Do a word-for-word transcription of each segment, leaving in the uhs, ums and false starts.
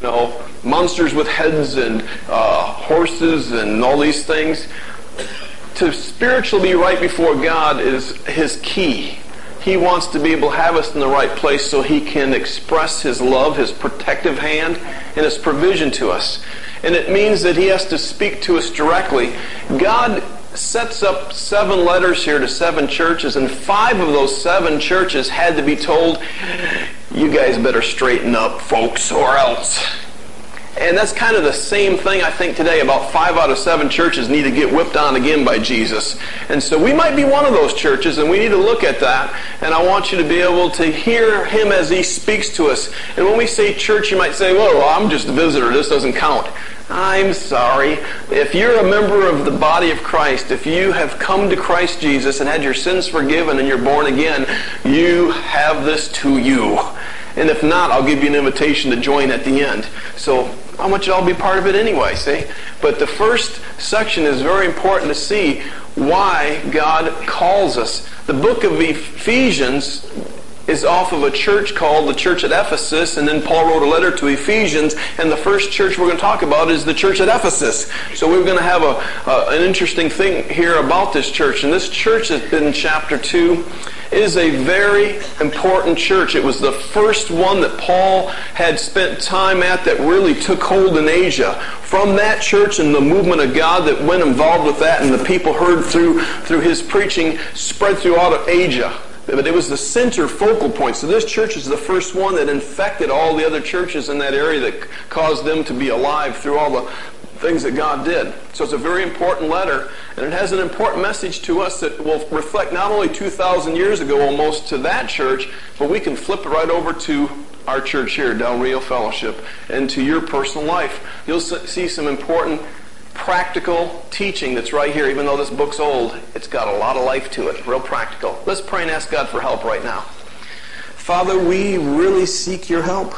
know, monsters with heads and uh, horses and all these things. To spiritually be right before God is His key. He wants to be able to have us in the right place so He can express His love, His protective hand, and His provision to us. And it means that He has to speak to us directly. God sets up seven letters here to seven churches, and five of those seven churches had to be told, you guys better straighten up, folks, or else. And that's kind of the same thing I think today. About five out of seven churches need to get whipped on again by Jesus. And so we might be one of those churches, and we need to look at that. And I want you to be able to hear Him as He speaks to us. And when we say church, you might say, well, I'm just a visitor. This doesn't count. I'm sorry. If you're a member of the body of Christ, if you have come to Christ Jesus and had your sins forgiven and you're born again, you have this to you. And if not, I'll give you an invitation to join at the end. So I want you to all be part of it anyway, see? But the first section is very important to see why God calls us. The book of Ephesians is off of a church called the church at Ephesus, and then Paul wrote a letter to Ephesians, and the first church we're going to talk about is the church at Ephesus. So we're going to have a, a an interesting thing here about this church. And this church is in chapter two is a very important church. It was the first one that Paul had spent time at that really took hold in Asia. From that church and the movement of God that went involved with that, and the people heard through through his preaching, spread throughout Asia. But it was the center focal point. So this church is the first one that infected all the other churches in that area, that caused them to be alive through all the things that God did. So it's a very important letter, and it has an important message to us that will reflect not only two thousand years ago almost to that church, but we can flip it right over to our church here, Del Rio Fellowship, and to your personal life. You'll see some important practical teaching that's right here. Even though this book's old, it's got a lot of life to it, real practical. Let's pray and ask God for help right now. Father, we really seek your help.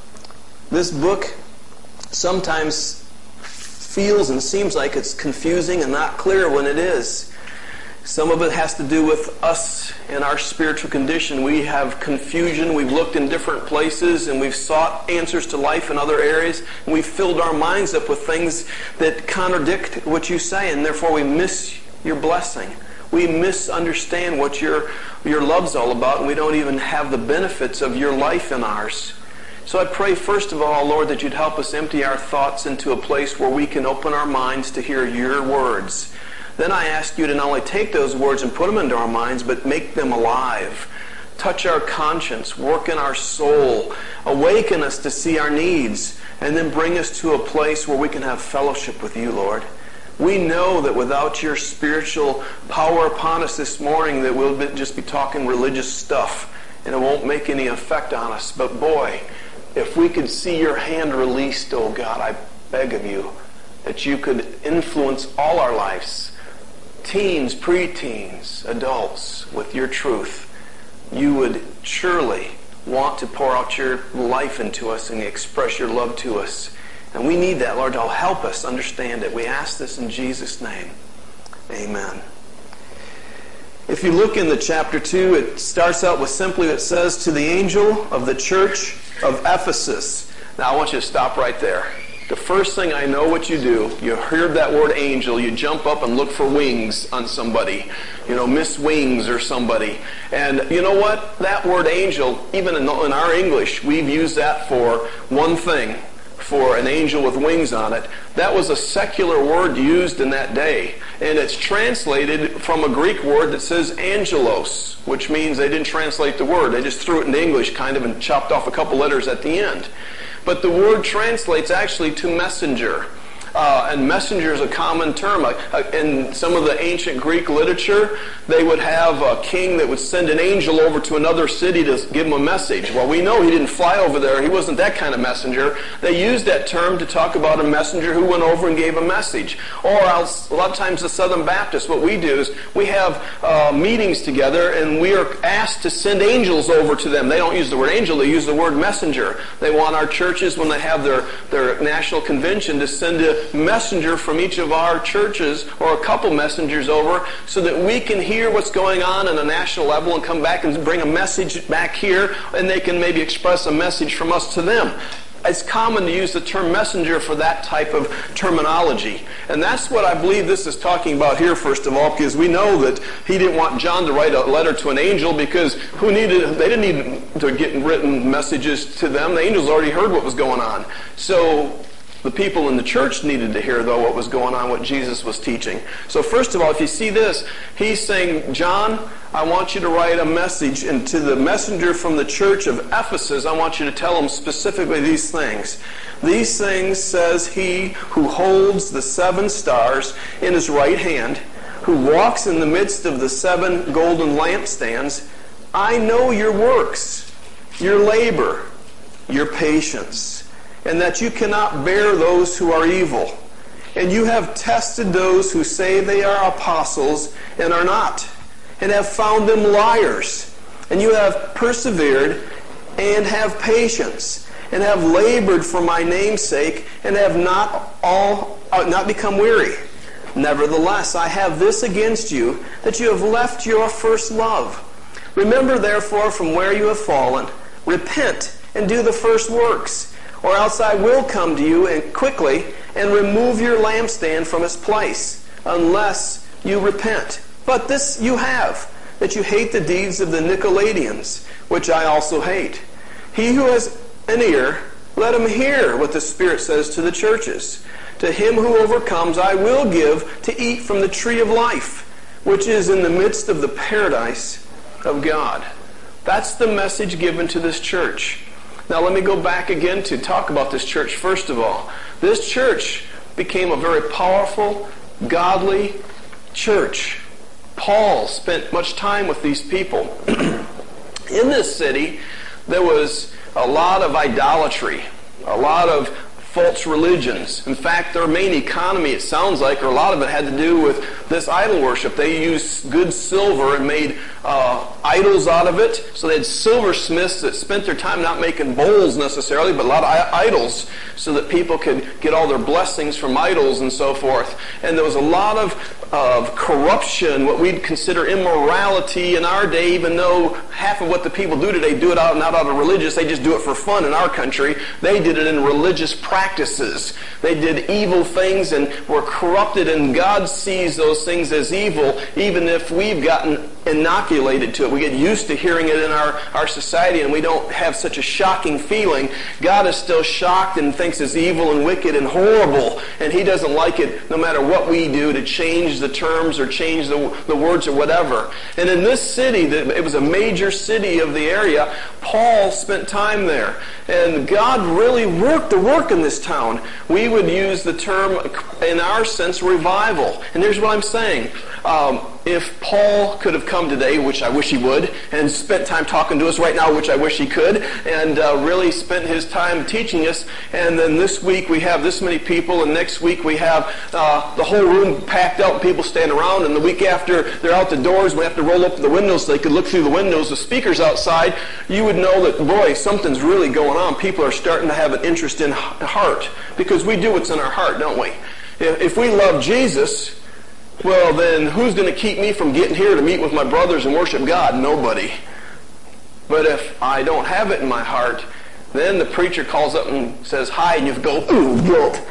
This book sometimes feels and seems like it's confusing and not clear when it is. Some of it has to do with us and our spiritual condition. We have confusion. We've looked in different places and we've sought answers to life in other areas. And we've filled our minds up with things that contradict what you say, and therefore we miss your blessing. We misunderstand what your, your love's all about, and we don't even have the benefits of your life in ours. So I pray, first of all, Lord, that you'd help us empty our thoughts into a place where we can open our minds to hear your words. Then I ask you to not only take those words and put them into our minds, but make them alive. Touch our conscience, work in our soul, awaken us to see our needs, and then bring us to a place where we can have fellowship with you, Lord. We know that without your spiritual power upon us this morning, that we'll just be talking religious stuff, and it won't make any effect on us. But boy, if we could see your hand released, oh God, I beg of you, that you could influence all our lives, teens, preteens, adults, with your truth. You would surely want to pour out your life into us and express your love to us. And we need that, Lord. I'll help us understand it. We ask this in Jesus' name. Amen. If you look in the chapter two, it starts out with simply, it says, to the angel of the church of Ephesus. Now I want you to stop right there. The first thing I know what you do, you hear that word angel, you jump up and look for wings on somebody. You know, Miss Wings or somebody. And you know what? That word angel, even in our English, we've used that for one thing, for an angel with wings on it. That was a secular word used in that day. And it's translated from a Greek word that says angelos, which means they didn't translate the word. They just threw it into English kind of and chopped off a couple letters at the end. But the word translates actually to messenger. Uh, and messenger is a common term. Uh, in some of the ancient Greek literature, they would have a king that would send an angel over to another city to give him a message. Well, we know he didn't fly over there. He wasn't that kind of messenger. They used that term to talk about a messenger who went over and gave a message. Or else, a lot of times the Southern Baptists, what we do is we have uh, meetings together and we are asked to send angels over to them. They don't use the word angel, they use the word messenger. They want our churches, when they have their, their national convention, to send a messenger from each of our churches, or a couple messengers over, so that we can hear what's going on on a national level and come back and bring a message back here, and they can maybe express a message from us to them. it's common to use the term messenger for that type of terminology. And that's what I believe this is talking about here, first of all, because we know that he didn't want John to write a letter to an angel, because who needed, they didn't need to get written messages to them. The angels already heard what was going on. So the people in the church needed to hear, though, what was going on, what Jesus was teaching. So first of all, if you see this, he's saying, John, I want you to write a message, and to the messenger from the church of Ephesus, I want you to tell him specifically these things. These things says he who holds the seven stars in his right hand, who walks in the midst of the seven golden lampstands. I know your works, your labor, your patience, and that you cannot bear those who are evil. And you have tested those who say they are apostles and are not, and have found them liars. And you have persevered and have patience, and have labored for my name's sake, and have not all uh, not become weary. Nevertheless, I have this against you, that you have left your first love. Remember therefore from where you have fallen, repent and do the first works, or else I will come to you and quickly and remove your lampstand from its place, unless you repent. But this you have, that you hate the deeds of the Nicolaitans, which I also hate. He who has an ear, let him hear what the Spirit says to the churches. To him who overcomes I will give to eat from the tree of life, which is in the midst of the paradise of God. That's the message given to this church. Now let me go back again to talk about this church first of all. This church became a very powerful, godly church. Paul spent much time with these people. In this city, there was a lot of idolatry, a lot of false religions. In fact, their main economy, it sounds like, or a lot of it had to do with this idol worship. They used good silver and made uh, idols out of it. So they had silversmiths that spent their time not making bowls necessarily, but a lot of idols, so that people could get all their blessings from idols and so forth. And there was a lot of, of corruption, what we'd consider immorality in our day, even though half of what the people do today do it out, not out of religious, they just do it for fun in our country. They did it in religious practices. They did evil things and were corrupted, and God sees those things as evil, even if we've gotten inoculated to it. We get used to hearing it in our, our society, and we don't have such a shocking feeling. God is still shocked and thinks it's evil and wicked and horrible, and He doesn't like it no matter what we do to change the terms or change the, the words or whatever. And in this city, it was a major city of the area, Paul spent time there. And God really worked the work in this town. We would use the term, in our sense, revival. And here's what I'm saying. Um, if Paul could have come today, which I wish he would, and spent time talking to us right now, which I wish he could, and uh, really spent his time teaching us, and then this week we have this many people, and next week we have uh, the whole room packed out, people standing around, and the week after they're out the doors, we have to roll up the windows so they could look through the windows, the speakers outside, you would know that, boy, something's really going on. People are starting to have an interest in heart, because we do what's in our heart, don't we? If we love Jesus, well, then who's going to keep me from getting here to meet with my brothers and worship God? Nobody. But if I don't have it in my heart, then the preacher calls up and says hi, and you go, ooh, guilt.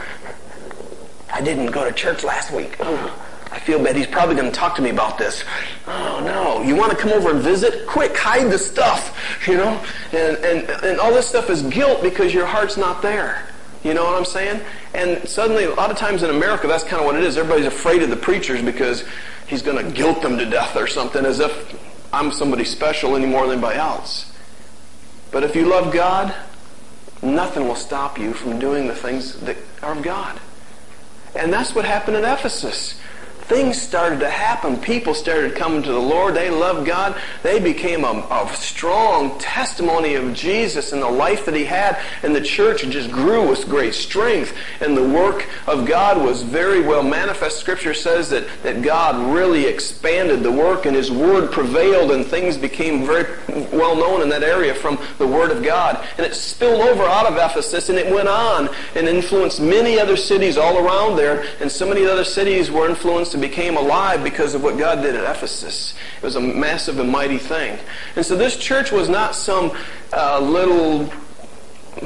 I didn't go to church last week. Oh, I feel bad. He's probably going to talk to me about this. Oh, no. You want to come over and visit? Quick, hide the stuff, you know? And, and, and all this stuff is guilt because your heart's not there. You know what I'm saying? And suddenly, a lot of times in America, that's kind of what it is. Everybody's afraid of the preachers because he's going to guilt them to death or something, as if I'm somebody special any more than anybody else. But if you love God, nothing will stop you from doing the things that are of God. And that's what happened in Ephesus. Things started to happen. People started coming to the Lord. They loved God. They became a, a strong testimony of Jesus and the life that He had. And the church just grew with great strength. And the work of God was very well manifest. Scripture says that, that God really expanded the work, and His Word prevailed, and things became very well known in that area from the Word of God. And it spilled over out of Ephesus, and it went on and influenced many other cities all around there. And so many other cities were influenced and became alive because of what God did at Ephesus. It was a massive and mighty thing. And so this church was not some uh, little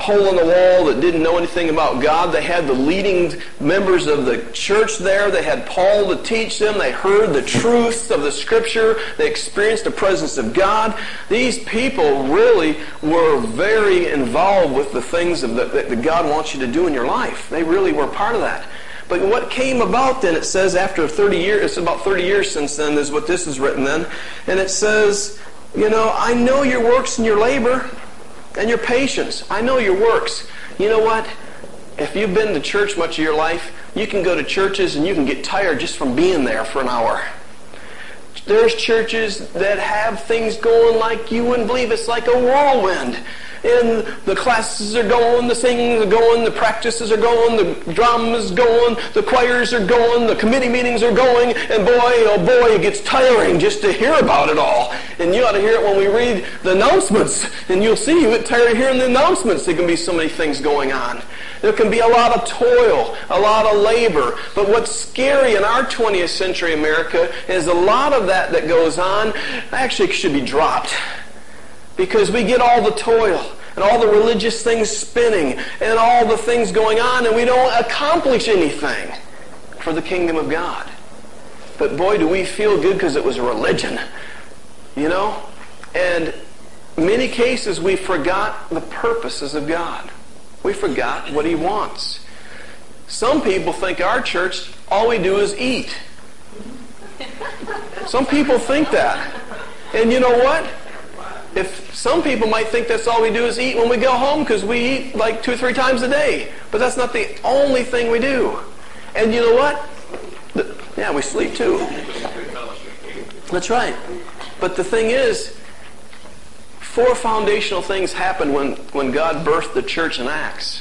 hole in the wall that didn't know anything about God. They had the leading members of the church there. They had Paul to teach them. They heard the truths of the Scripture. They experienced the presence of God. These people really were very involved with the things of the, that God wants you to do in your life. They really were part of that. But what came about then, it says after thirty years, it's about thirty years since then is what this is written then, and it says, you know, I know your works and your labor and your patience. I know your works. You know what? If you've been to church much of your life, you can go to churches and you can get tired just from being there for an hour. There's churches that have things going like you wouldn't believe. It's like a whirlwind. And the classes are going, the singings are going, the practices are going, the drums are going, the choirs are going, the committee meetings are going, and boy, oh boy, it gets tiring just to hear about it all. And you ought to hear it when we read the announcements, and you'll see you get tired of hearing the announcements. There can be so many things going on. There can be a lot of toil, a lot of labor. But what's scary in our twentieth century America is a lot of that that goes on actually should be dropped. Because we get all the toil and all the religious things spinning and all the things going on, and we don't accomplish anything for the kingdom of God. But boy, do we feel good because it was a religion, you know? And in many cases, we forgot the purposes of God. We forgot what He wants. Some people think our church, all we do is eat. Some people think that. And you know what? If some people might think that's all we do is eat when we go home because we eat like two or three times a day. But that's not the only thing we do. And you know what? The, yeah, we sleep too. That's right. But the thing is, four foundational things happened when, when God birthed the church in Acts.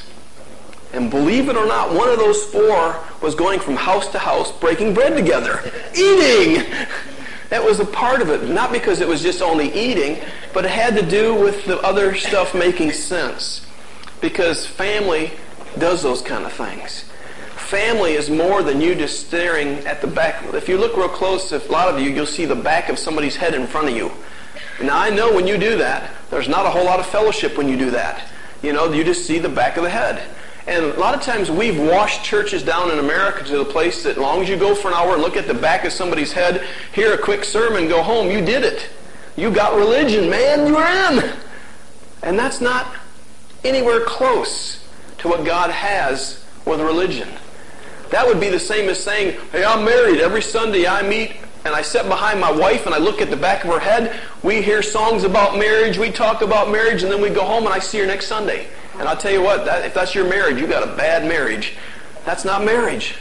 And believe it or not, one of those four was going from house to house, breaking bread together. Eating! That was a part of it, not because it was just only eating, but it had to do with the other stuff making sense. Because family does those kind of things. Family is more than you just staring at the back. If you look real close, if a lot of you, you'll see the back of somebody's head in front of you. Now, I know when you do that, there's not a whole lot of fellowship when you do that. You know, you just see the back of the head. And a lot of times we've washed churches down in America to the place that as long as you go for an hour and look at the back of somebody's head, hear a quick sermon, go home, you did it. You got religion, man, you were in. And that's not anywhere close to what God has with religion. That would be the same as saying, hey, I'm married. Every Sunday I meet and I sit behind my wife and I look at the back of her head. We hear songs about marriage, we talk about marriage, and then we go home and I see her next Sunday. And I'll tell you what, that, if that's your marriage, you got a bad marriage. That's not marriage.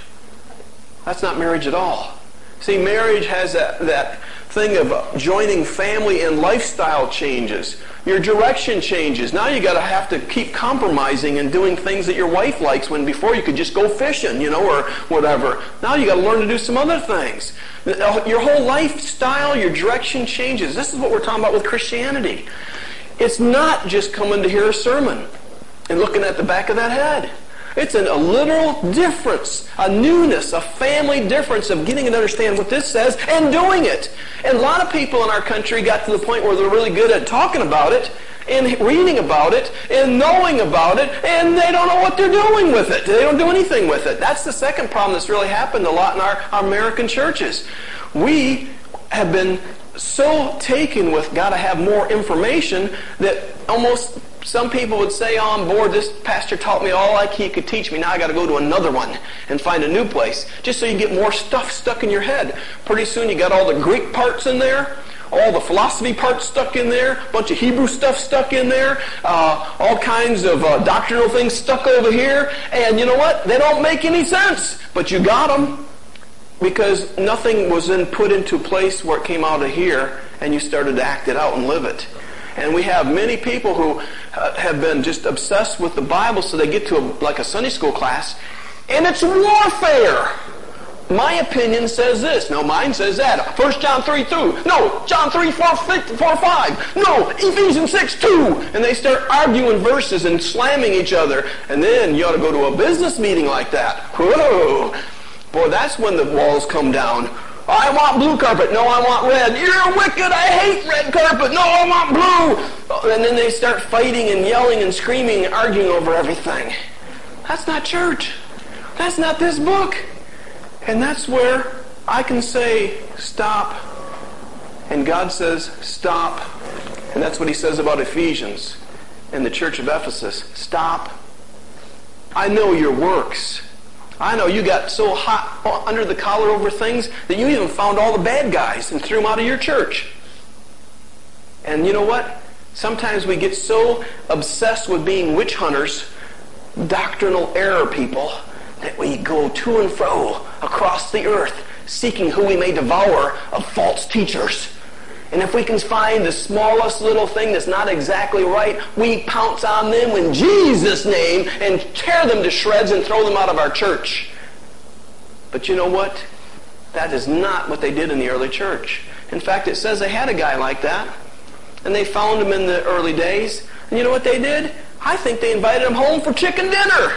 That's not marriage at all. See, marriage has that, that thing of joining family and lifestyle changes. Your direction changes. Now you got to have to keep compromising and doing things that your wife likes when before you could just go fishing, you know, or whatever. Now you got to learn to do some other things. Your whole lifestyle, your direction changes. This is what we're talking about with Christianity. It's not just coming to hear a sermon and looking at the back of that head. It's an, a literal difference, a newness, a family difference of getting to understand what this says and doing it. And a lot of people in our country got to the point where they're really good at talking about it and reading about it and knowing about it, and they don't know what they're doing with it. They don't do anything with it. That's the second problem that's really happened a lot in our, our American churches. We have been so taken with got to have more information that almost some people would say on board, this pastor taught me all like he could teach me. Now I got to go to another one and find a new place. Just so you get more stuff stuck in your head. Pretty soon you got all the Greek parts in there, all the philosophy parts stuck in there, a bunch of Hebrew stuff stuck in there, uh, all kinds of uh, doctrinal things stuck over here. And you know what? They don't make any sense. But you got them because nothing was then put into place where it came out of here and you started to act it out and live it. And we have many people who uh, have been just obsessed with the Bible, so they get to a, like a Sunday school class, and it's warfare. My opinion says this. No, mine says that. First John three two. No, John three four five. No, Ephesians six two. And they start arguing verses and slamming each other. And then you ought to go to a business meeting like that. Whoa. Boy, that's when the walls come down. I want blue carpet. No, I want red. You're wicked. I hate red carpet. No, I want blue. And then they start fighting and yelling and screaming and arguing over everything. That's not church. That's not this book. And that's where I can say, stop. And God says, stop. And that's what he says about Ephesians and the church of Ephesus. Stop. I know your works. I know you got so hot under the collar over things that you even found all the bad guys and threw them out of your church. And you know what? Sometimes we get so obsessed with being witch hunters, doctrinal error people, that we go to and fro across the earth seeking who we may devour of false teachers. And if we can find the smallest little thing that's not exactly right, we pounce on them in Jesus' name and tear them to shreds and throw them out of our church. But you know what? That is not what they did in the early church. In fact, it says they had a guy like that. And they found him in the early days. And you know what they did? I think they invited him home for chicken dinner.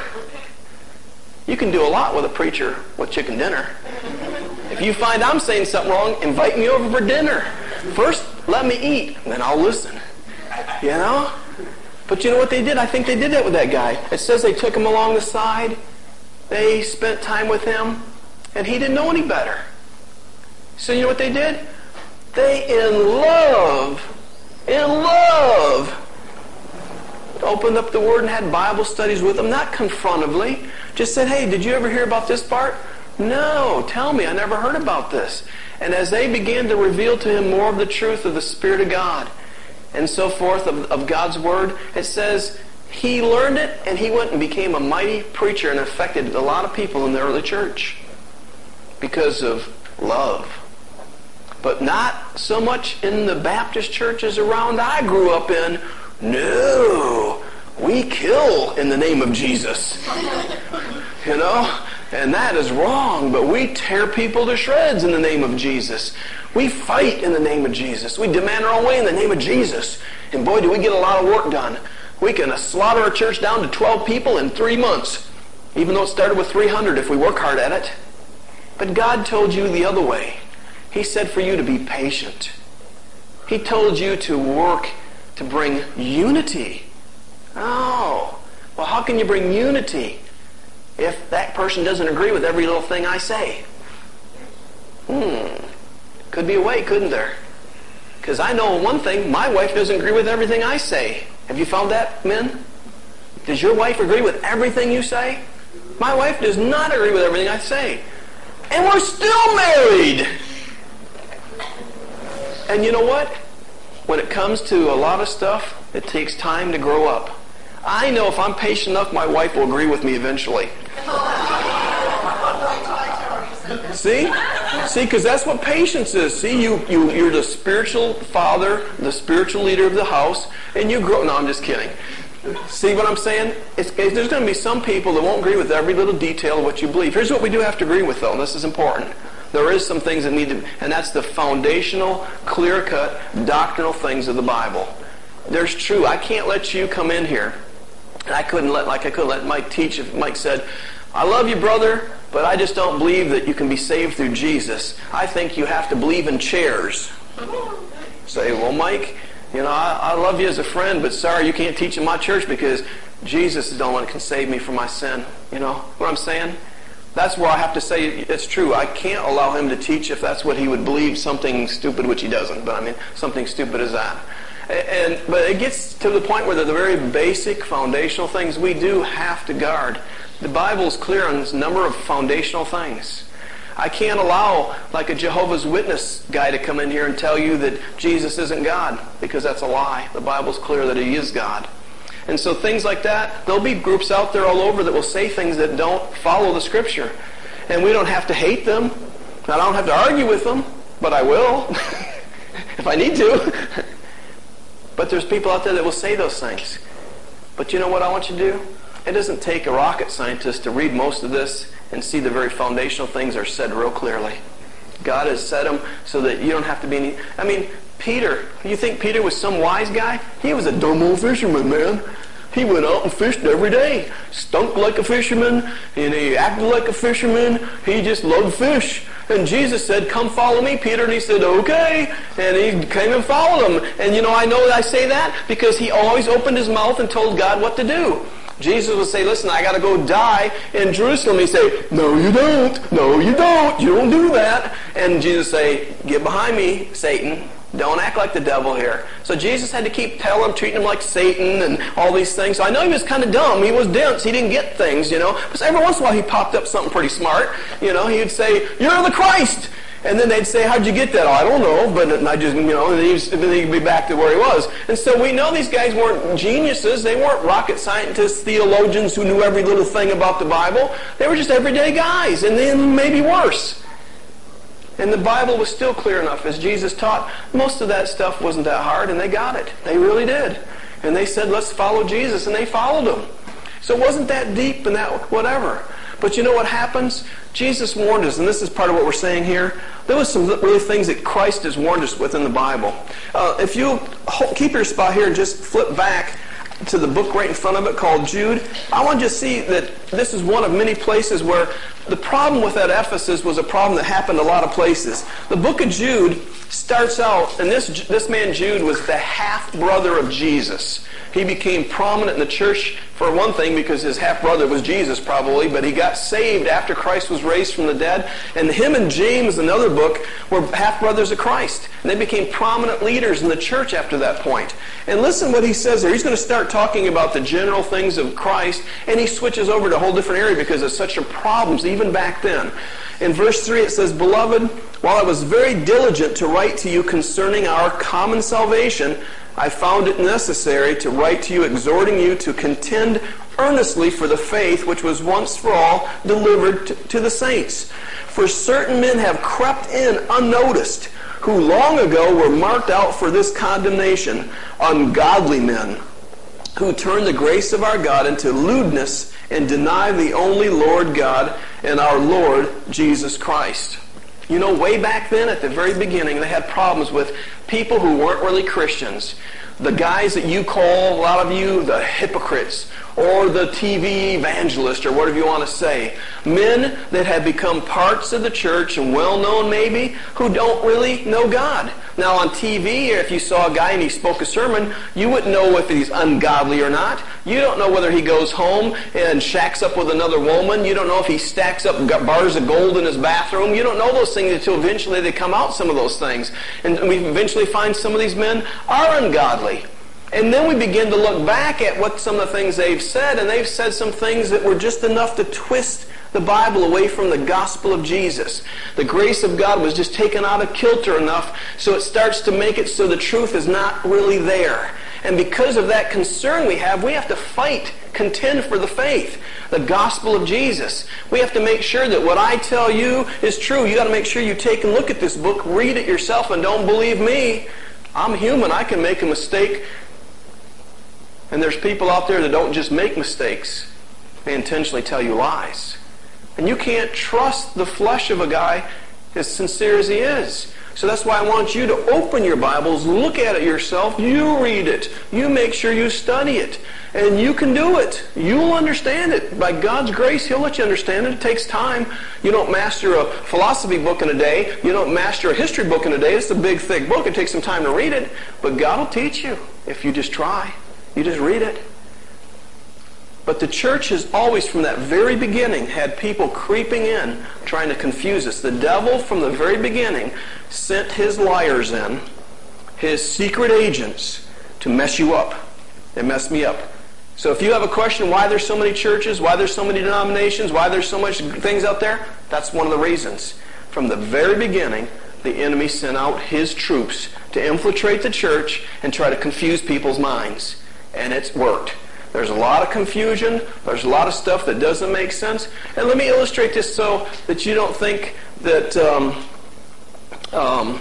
You can do a lot with a preacher with chicken dinner. If you find I'm saying something wrong, invite me over for dinner. First, let me eat, and then I'll listen. You know? But you know what they did? I think they did that with that guy. It says they took him along the side. They spent time with him, and he didn't know any better. So you know what they did? They, in love, in love, opened up the Word and had Bible studies with him, not confrontively. Just said, hey, did you ever hear about this part? No, tell me, I never heard about this. And as they began to reveal to him more of the truth of the Spirit of God and so forth, of, of God's Word, it says he learned it and he went and became a mighty preacher and affected a lot of people in the early church because of love. But not so much in the Baptist churches around I grew up in. No, we kill in the name of Jesus. You know? And that is wrong, but we tear people to shreds in the name of Jesus. We fight in the name of Jesus. We demand our own way in the name of Jesus. And boy, do we get a lot of work done. We can slaughter a church down to twelve people in three months, even though it started with three hundred if we work hard at it. But God told you the other way. He said for you to be patient. He told you to work to bring unity. Oh, well, how can you bring unity if that person doesn't agree with every little thing I say? Hmm. Could be a way, couldn't there? Because I know one thing, my wife doesn't agree with everything I say. Have you found that, men? Does your wife agree with everything you say? My wife does not agree with everything I say. And we're still married! And you know what? When it comes to a lot of stuff, it takes time to grow up. I know if I'm patient enough, my wife will agree with me eventually. See? See, because that's what patience is. See, you, you, you're the spiritual father, the spiritual leader of the house, and you grow... No, I'm just kidding. See what I'm saying? It's, it's, there's going to be some people that won't agree with every little detail of what you believe. Here's what we do have to agree with, though, and this is important. There is some things that need to... And that's the foundational, clear-cut, doctrinal things of the Bible. There's true. I can't let you come in here. And I couldn't let, like I couldn't let Mike teach if Mike said, I love you, brother, but I just don't believe that you can be saved through Jesus. I think you have to believe in chairs. Say, well, Mike, you know, I, I love you as a friend, but sorry, you can't teach in my church because Jesus is the only one that can save me from my sin. You know what I'm saying? That's where I have to say it's true. I can't allow him to teach if that's what he would believe, something stupid, which he doesn't, but I mean, something stupid as that. And, but it gets to the point where the very basic foundational things we do have to guard. The Bible is clear on this number of foundational things. I can't allow like a Jehovah's Witness guy to come in here and tell you that Jesus isn't God, because that's a lie. The Bible's clear that he is God. And so things like that, there'll be groups out there all over that will say things that don't follow the Scripture. And we don't have to hate them. I don't have to argue with them, but I will if I need to. But there's people out there that will say those things. But you know what I want you to do? It doesn't take a rocket scientist to read most of this and see the very foundational things are said real clearly. God has said them so that you don't have to be any... I mean, Peter, you think Peter was some wise guy? He was a dumb old fisherman, man. He went out and fished every day. Stunk like a fisherman, and he acted like a fisherman. He just loved fish. And Jesus said, come follow me, Peter. And he said, okay. And he came and followed him. And you know, I know that I say that because he always opened his mouth and told God what to do. Jesus would say, listen, I got to go die in Jerusalem. He'd say, no, you don't. No, you don't. You don't do that. And Jesus would say, get behind me, Satan. Don't act like the devil here. So Jesus had to keep telling him, treating him like Satan and all these things. So I know he was kind of dumb. He was dense. He didn't get things, you know. But every once in a while he popped up something pretty smart. You know, he would say, you're the Christ. And then they'd say, how'd you get that? Oh, I don't know. But I just, you know, and then he'd be back to where he was. And so we know these guys weren't geniuses. They weren't rocket scientists, theologians who knew every little thing about the Bible. They were just everyday guys. And then maybe worse. And the Bible was still clear enough. As Jesus taught, most of that stuff wasn't that hard, and they got it. They really did. And they said, let's follow Jesus, and they followed him. So it wasn't that deep and that whatever. But you know what happens? Jesus warned us, and this is part of what we're saying here. There was some really things that Christ has warned us with in the Bible. Uh, if you keep your spot here and just flip back to the book right in front of it called Jude, I want you to see that this is one of many places where the problem with that Ephesus was a problem that happened a lot of places. The book of Jude starts out, and this this man Jude was the half-brother of Jesus. He became prominent in the church for one thing because his half-brother was Jesus probably, but he got saved after Christ was raised from the dead. And him and James, another book, were half-brothers of Christ. And they became prominent leaders in the church after that point. And listen what he says there. He's going to start talking about the general things of Christ, and he switches over to a whole different area because of such a problems even back then. In verse three it says, Beloved, while I was very diligent to write to you concerning our common salvation, I found it necessary to write to you exhorting you to contend earnestly for the faith which was once for all delivered to, to the saints. For certain men have crept in unnoticed, who long ago were marked out for this condemnation, ungodly men, who turn the grace of our God into lewdness and deny the only Lord God and our Lord Jesus Christ. You know, way back then, at the very beginning, they had problems with people who weren't really Christians. The guys that you call, a lot of you, the hypocrites, or the T V evangelist, or whatever you want to say. Men that have become parts of the church, and well-known maybe, who don't really know God. Now on T V, if you saw a guy and he spoke a sermon, you wouldn't know if he's ungodly or not. You don't know whether he goes home and shacks up with another woman. You don't know if he stacks up bars of gold in his bathroom. You don't know those things until eventually they come out, some of those things. And we eventually find some of these men are ungodly. And then we begin to look back at what some of the things they've said, and they've said some things that were just enough to twist the Bible away from the gospel of Jesus. The grace of God was just taken out of kilter enough so it starts to make it so the truth is not really there. And because of that concern we have, we have to fight, contend for the faith, the gospel of Jesus. We have to make sure that what I tell you is true. You got to make sure you take and look at this book, read it yourself, and don't believe me. I'm human. I can make a mistake. And there's people out there that don't just make mistakes. They intentionally tell you lies. And you can't trust the flesh of a guy as sincere as he is. So that's why I want you to open your Bibles, look at it yourself, you read it, you make sure you study it. And you can do it. You'll understand it. By God's grace, He'll let you understand it. It takes time. You don't master a philosophy book in a day. You don't master a history book in a day. It's a big, thick book. It takes some time to read it. But God will teach you if you just try. You just read it. But the church has always, from that very beginning, had people creeping in, trying to confuse us. The devil, from the very beginning, sent his liars in, his secret agents, to mess you up. They messed me up. So if you have a question why there's so many churches, why there's so many denominations, why there's so much things out there, that's one of the reasons. From the very beginning, the enemy sent out his troops to infiltrate the church and try to confuse people's minds. And it's worked. There's a lot of confusion. There's a lot of stuff that doesn't make sense. And let me illustrate this so that you don't think that um, um,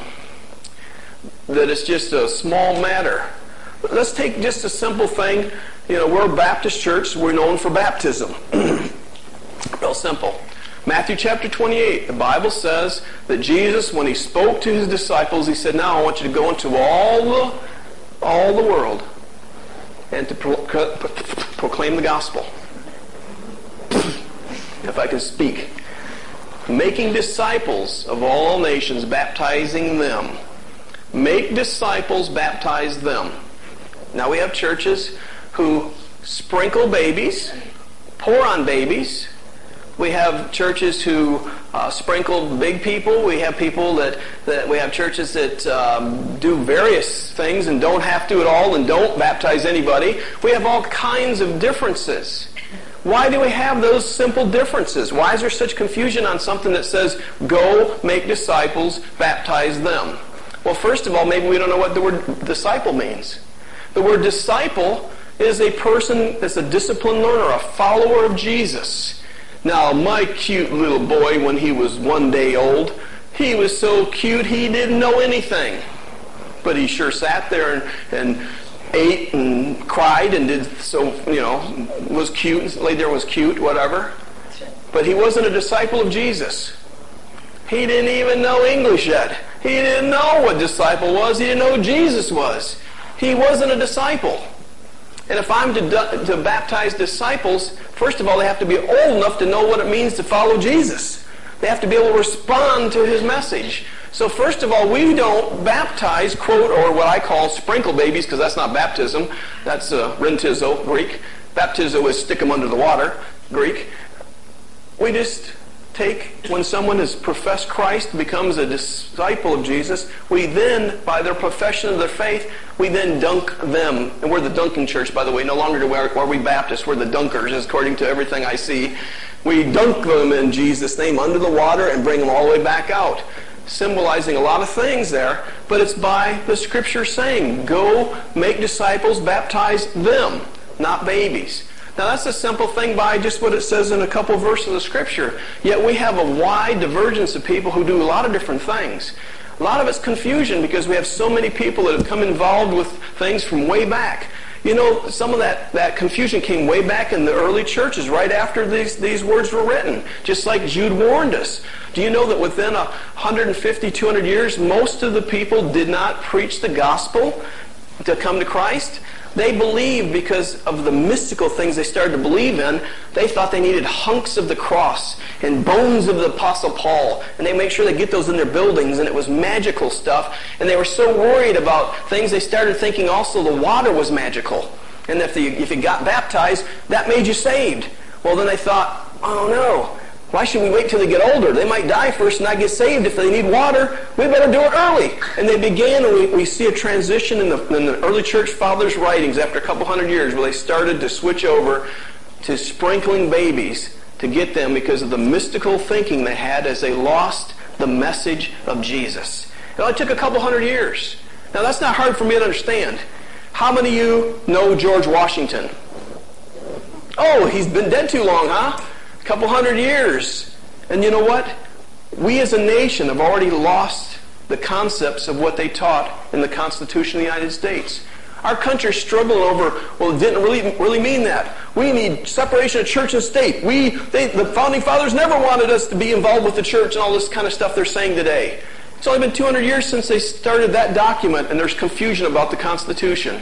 that it's just a small matter. Let's take just a simple thing. You know, we're a Baptist church. So we're known for baptism. Real simple. Matthew chapter twenty-eight, the Bible says that Jesus, when He spoke to His disciples, He said, now I want you to go into all the, all the world and to pro- pro- proclaim the gospel. If I can speak. making disciples of all nations, baptizing them. Make disciples, baptize them. Now we have churches who sprinkle babies, pour on babies. We have churches who uh, sprinkle big people. We have people that, that we have churches that um, do various things and don't have to at all and don't baptize anybody. We have all kinds of differences. Why do we have those simple differences? Why is there such confusion on something that says, go make disciples, baptize them? Well, first of all, maybe we don't know what the word disciple means. The word disciple is a person that's a disciplined learner, a follower of Jesus. Now, my cute little boy, when he was one day old, he was so cute he didn't know anything. But he sure sat there and, and ate and cried and did so, you know, was cute, and laid there and was cute, whatever. But he wasn't a disciple of Jesus. He didn't even know English yet. He didn't know what disciple was. He didn't know who Jesus was. He wasn't a disciple. And if I'm to, to baptize disciples, first of all, they have to be old enough to know what it means to follow Jesus. They have to be able to respond to his message. So first of all, we don't baptize, quote, or what I call sprinkle babies, because that's not baptism. That's uh, rentizo, Greek. Baptizo is stick them under the water, Greek. We just take, when someone has professed Christ, becomes a disciple of Jesus, we then, by their profession of their faith, we then dunk them. And we're the dunking church, by the way. No longer do we, are we Baptists. We're the dunkers, according to everything I see. We dunk them in Jesus' name under the water and bring them all the way back out. Symbolizing a lot of things there, but it's by the Scripture saying, go make disciples, baptize them, not babies. Now that's a simple thing by just what it says in a couple verses of the Scripture. Yet we have a wide divergence of people who do a lot of different things. A lot of it's confusion because we have so many people that have come involved with things from way back. You know, some of that, that confusion came way back in the early churches, right after these, these words were written, just like Jude warned us. Do you know that within one hundred fifty, two hundred years, most of the people did not preach the gospel to come to Christ? They believed because of the mystical things they started to believe in. They thought they needed hunks of the cross and bones of the Apostle Paul. And they made sure they get those in their buildings, and it was magical stuff. And they were so worried about things, they started thinking also the water was magical. And if, the, if you got baptized, that made you saved. Well, then they thought, oh no, why should we wait till they get older? They might die first and not get saved. If they need water, we better do it early. And they began, and we, we see a transition in the, in the early church fathers' writings after a couple hundred years where they started to switch over to sprinkling babies to get them because of the mystical thinking they had as they lost the message of Jesus. It only took a couple hundred years. Now that's not hard for me to understand. How many of you know George Washington? Oh, he's been dead too long, huh? A couple hundred years. And you know what? We as a nation have already lost the concepts of what they taught in the Constitution of the United States. Our country's struggling over, well, it didn't really really mean that. We need separation of church and state. We, they, the Founding Fathers never wanted us to be involved with the church and all this kind of stuff they're saying today. It's only been two hundred years since they started that document, and there's confusion about the Constitution.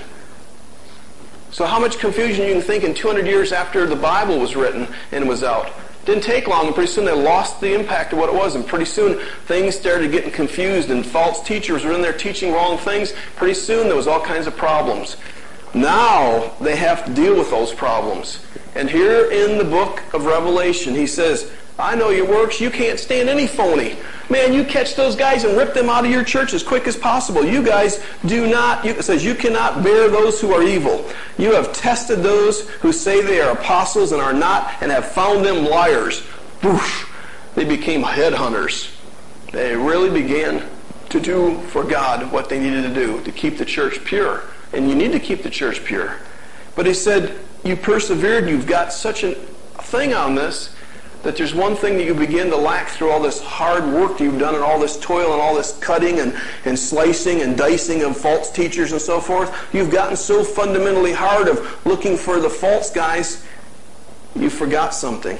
So how much confusion you can think in two hundred years after the Bible was written and was out? Didn't take long, and pretty soon they lost the impact of what it was, and pretty soon things started getting confused, and false teachers were in there teaching wrong things. Pretty soon there was all kinds of problems. Now they have to deal with those problems. And here in the book of Revelation, he says, I know your works. You can't stand any phony. Man, you catch those guys and rip them out of your church as quick as possible. You guys do not, you, it says, you cannot bear those who are evil. You have tested those who say they are apostles and are not, and have found them liars. Boosh. They became headhunters. They really began to do for God what they needed to do to keep the church pure. And you need to keep the church pure. But he said, you persevered, you've got such a thing on this, that there's one thing that you begin to lack through all this hard work that you've done and all this toil and all this cutting and, and slicing and dicing of false teachers and so forth. You've gotten so fundamentally hard of looking for the false guys, you forgot something.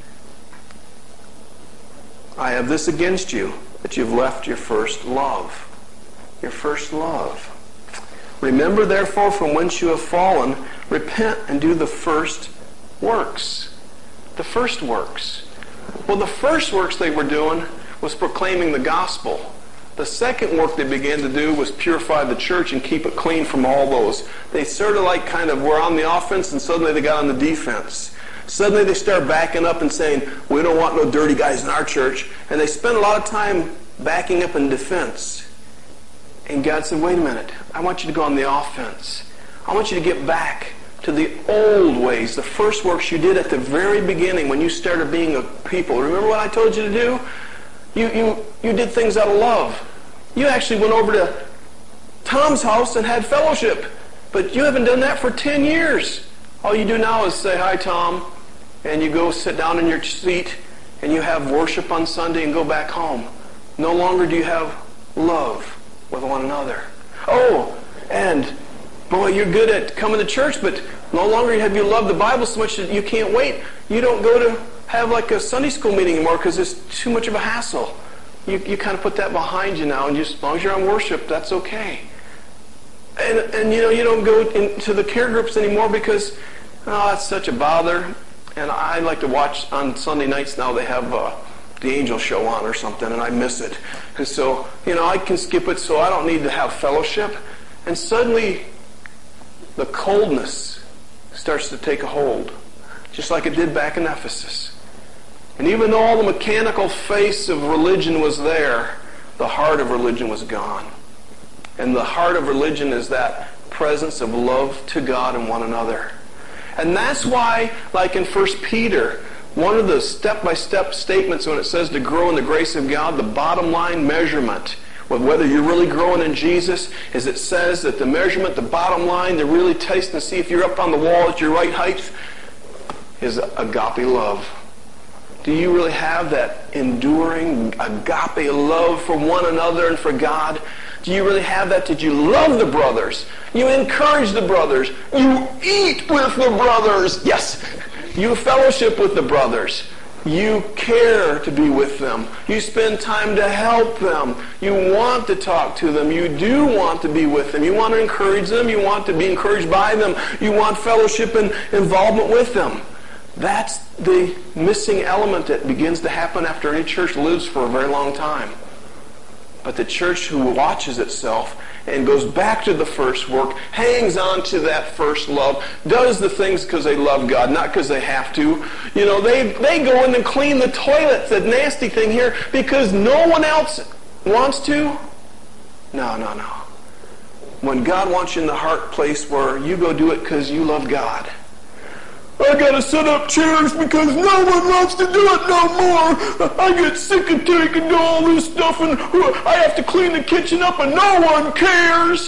I have this against you, that you've left your first love. Your first love. Remember therefore from whence you have fallen, repent and do the first works. The first works. Well, the first works they were doing was proclaiming the gospel. The second work they began to do was purify the church and keep it clean from all those. They sort of like kind of were on the offense, and suddenly they got on the defense. Suddenly they start backing up and saying, we don't want no dirty guys in our church. And they spent a lot of time backing up in defense. And God said, wait a minute, I want you to go on the offense. I want you to get back to the old ways, the first works you did at the very beginning when you started being a people. Remember what I told you to do? You, you, you did things out of love. You actually went over to Tom's house and had fellowship. But you haven't done that for ten years. All you do now is say, hi, Tom, and you go sit down in your seat and you have worship on Sunday and go back home. No longer do you have love with one another. Oh, and boy, you're good at coming to church, but no longer have you loved the Bible so much that you can't wait. You don't go to have like a Sunday school meeting anymore because it's too much of a hassle. You, you kind of put that behind you now, and just as long as you're on worship, that's okay. And, and you know, you don't go into the care groups anymore because, oh, that's such a bother. And I like to watch on Sunday nights now, they have uh, the angel show on or something, and I miss it. And so, you know, I can skip it so I don't need to have fellowship. And suddenly, the coldness starts to take a hold, just like it did back in Ephesus. And even though all the mechanical face of religion was there, the heart of religion was gone. And the heart of religion is that presence of love to God and one another. And that's why, like in First Peter, one of the step-by-step statements when it says to grow in the grace of God, the bottom line measurement with whether you're really growing in Jesus is it says that the measurement, the bottom line, to really taste and see if you're up on the wall at your right height, is agape love. Do you really have that enduring agape love for one another and for God? Do you really have that? Did you love the brothers? You encourage the brothers. You eat with the brothers. Yes. You fellowship with the brothers. You care to be with them. You spend time to help them. You want to talk to them. You do want to be with them. You want to encourage them. You want to be encouraged by them. You want fellowship and involvement with them. That's the missing element that begins to happen after any church lives for a very long time. But the church who watches itself and goes back to the first work, hangs on to that first love, does the things because they love God, not because they have to. You know, they, they go in and clean the toilets, that nasty thing here, because no one else wants to. No, no, no. When God wants you in the heart place where you go do it because you love God. I gotta set up chairs because no one wants to do it no more. I get sick of taking all this stuff and I have to clean the kitchen up and no one cares.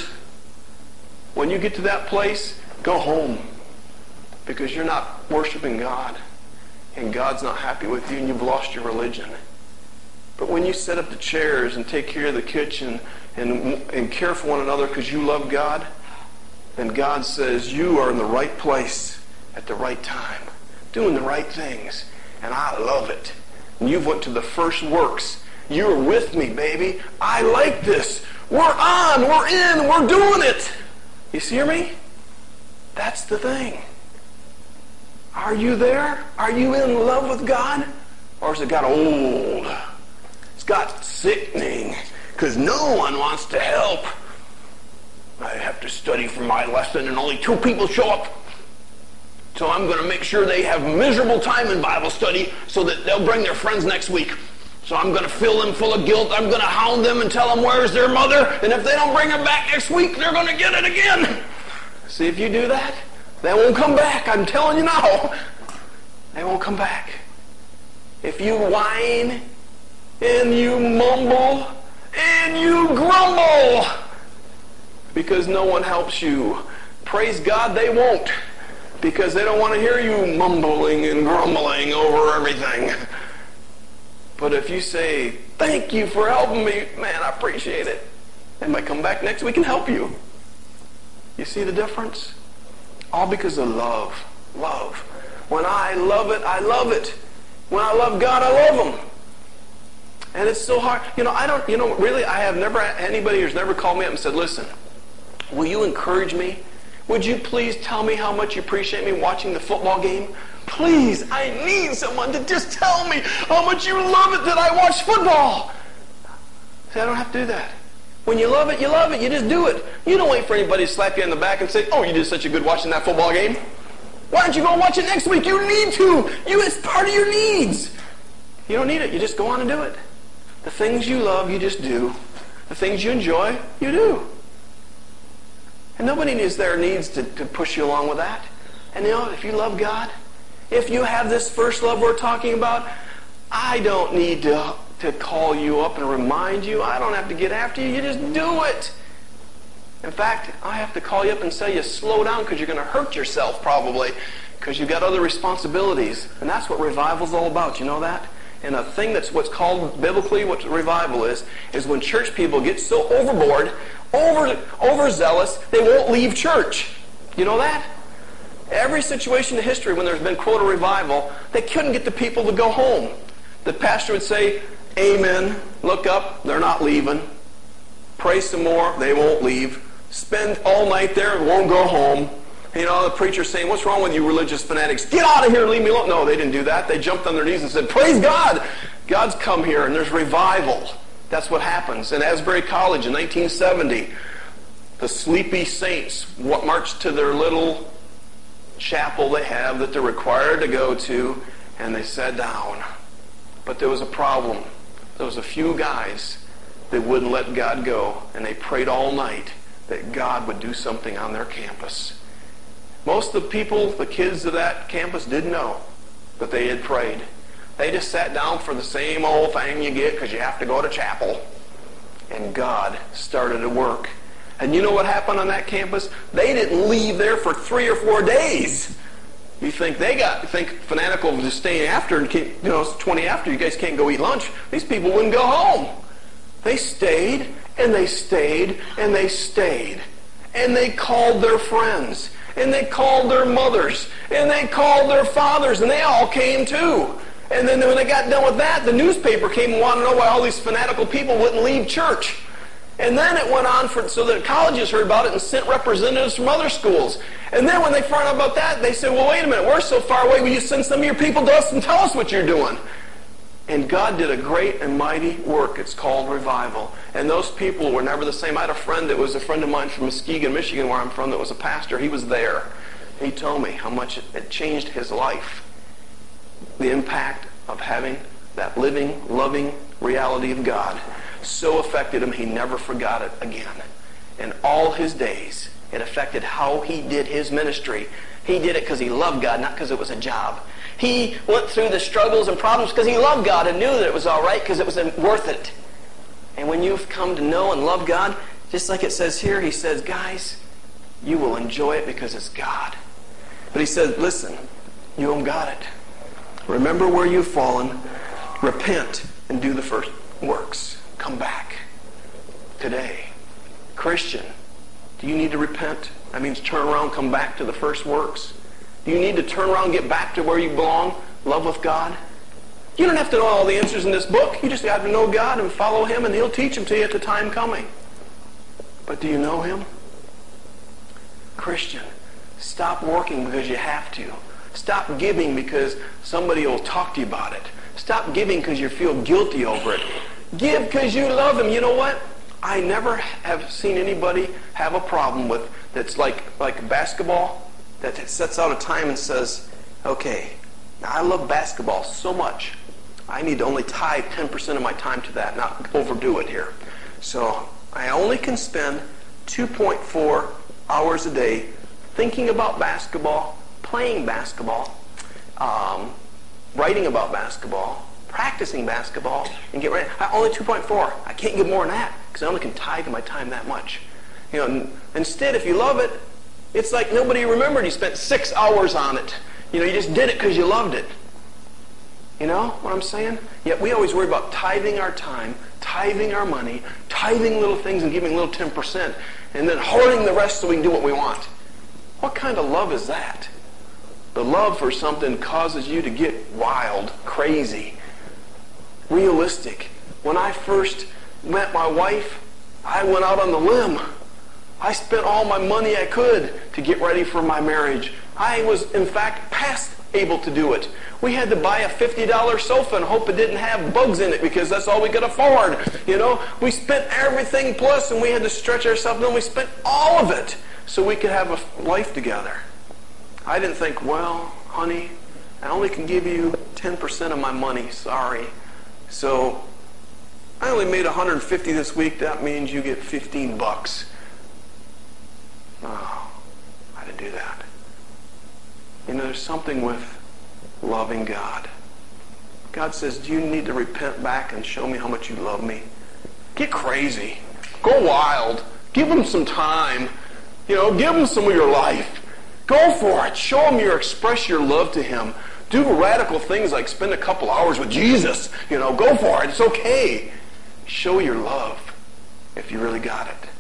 When you get to that place, go home because you're not worshiping God and God's not happy with you and you've lost your religion. But when you set up the chairs and take care of the kitchen and, and care for one another because you love God, then God says you are in the right place at the right time, doing the right things, and I love it. And you've went to the first works. You're with me, baby. I like this. We're on, we're in, we're doing it. You hear me? That's the thing. Are you there? Are you in love with God? Or has it got old? It's got sickening, because no one wants to help. I have to study for my lesson and only two people show up. So I'm going to make sure they have miserable time in Bible study so that they'll bring their friends next week. So I'm going to fill them full of guilt. I'm going to hound them and tell them where's their mother. And if they don't bring them back next week, they're going to get it again. See, if you do that, they won't come back. I'm telling you now. They won't come back. If you whine and you mumble and you grumble because no one helps you, praise God, they won't. Because they don't want to hear you mumbling and grumbling over everything. But if you say, thank you for helping me, man, I appreciate it. They might come back next week and help you. You see the difference? All because of love. Love. When I love it, I love it. When I love God, I love Him. And it's so hard. You know, I don't, you know, really, I have never, anybody who's never called me up and said, listen, will you encourage me? Would you please tell me how much you appreciate me watching the football game? please, I need someone to just tell me how much you love it that I watch football. See, I don't have to do that. When you love it, you love it. You just do it. You don't wait for anybody to slap you in the back and say, oh, you did such a good watching that football game. Why don't you go watch it next week? You need to. You, it's part of your needs. You don't need it. You just go on and do it. The things you love, you just do. The things you enjoy, you do. And nobody needs their needs to, to push you along with that. And you know, if you love God, if you have this first love we're talking about, I don't need to, to call you up and remind you. I don't have to get after you. You just do it. In fact, I have to call you up and say you slow down because you're going to hurt yourself probably because you've got other responsibilities. And that's what revival's all about. You know that? And a thing that's what's called biblically, what revival is, is when church people get so overboard, over overzealous, they won't leave church. You know that? Every situation in history when there's been, quote, a revival, they couldn't get the people to go home. The pastor would say, amen, look up, they're not leaving. Pray some more, they won't leave. Spend all night there, won't go home. You know, the preacher's saying, what's wrong with you religious fanatics? Get out of here and leave me alone. No, they didn't do that. They jumped on their knees and said, praise God. God's come here and there's revival. That's what happens. In Asbury College in nineteen seventy, the sleepy saints marched to their little chapel they have that they're required to go to, and they sat down. But there was a problem. There was a few guys that wouldn't let God go, and they prayed all night that God would do something on their campus. Most of the people, the kids of that campus, didn't know that they had prayed. They just sat down for the same old thing you get because you have to go to chapel. And God started to work. And you know what happened on that campus? They didn't leave there for three or four days. You think they got, you think fanatical of just staying after, and keep, you know, it's twenty after, you guys can't go eat lunch. These people wouldn't go home. They stayed, and they stayed, and they stayed. And they called their friends. And they called their mothers, and they called their fathers, and they all came too. And then when they got done with that, the newspaper came and wanted to know why all these fanatical people wouldn't leave church. And then it went on for so that colleges heard about it and sent representatives from other schools. And then when they found out about that, they said, well, wait a minute, we're so far away, will you send some of your people to us and tell us what you're doing? And God did a great and mighty work. It's called revival. And those people were never the same. I had a friend that was a friend of mine from Muskegon, Michigan, where I'm from, that was a pastor. He was there. He told me how much it changed his life. The impact of having that living, loving reality of God so affected him, he never forgot it again. In all his days, it affected how he did his ministry. He did it because he loved God, not because it was a job. He went through the struggles and problems because he loved God and knew that it was all right because it was worth it. And when you've come to know and love God, just like it says here, he says, guys, you will enjoy it because it's God. But he says, listen, you haven't got it. Remember where you've fallen. Repent and do the first works. Come back today. Christian, do you need to repent? That means turn around, come back to the first works. Do you need to turn around, get back to where you belong, love with God? You don't have to know all the answers in this book. You just have to know God and follow Him, and He'll teach them to you at the time coming. But do you know Him? Christian, stop working because you have to. Stop giving because somebody will talk to you about it. Stop giving because you feel guilty over it. Give because you love Him. You know what? I never have seen anybody have a problem with that's like like basketball, that sets out a time and says, okay, now I love basketball so much, I need to only tithe ten percent of my time to that, not overdo it here. So I only can spend two point four hours a day thinking about basketball, playing basketball, um, writing about basketball, practicing basketball, and get ready. I, only two point four. I can't give more than that because I only can tithe my time that much. You know, instead, if you love it, it's like nobody remembered you spent six hours on it. You know, you just did it because you loved it. You know what I'm saying? Yet we always worry about tithing our time, tithing our money, tithing little things and giving a little ten percent, and then hoarding the rest so we can do what we want. What kind of love is that? The love for something causes you to get wild, crazy, realistic. When I first met my wife, I went out on the limb. I spent all my money I could to get ready for my marriage. I was, in fact, past able to do it. We had to buy a fifty dollar sofa and hope it didn't have bugs in it because that's all we could afford. You know, we spent everything plus, and we had to stretch ourselves, and we spent all of it so we could have a life together. I didn't think, well, honey, I only can give you ten percent of my money, sorry. So I only made one hundred fifty this week, that means you get fifteen bucks. Oh, I didn't do that. You know, there's something with loving God. God says, do you need to repent back and show me how much you love me? Get crazy. Go wild. Give him some time. You know, give him some of your life. Go for it. Show him your, express your love to him. Do radical things like spend a couple hours with Jesus. You know, go for it. It's okay. Show your love if you really got it.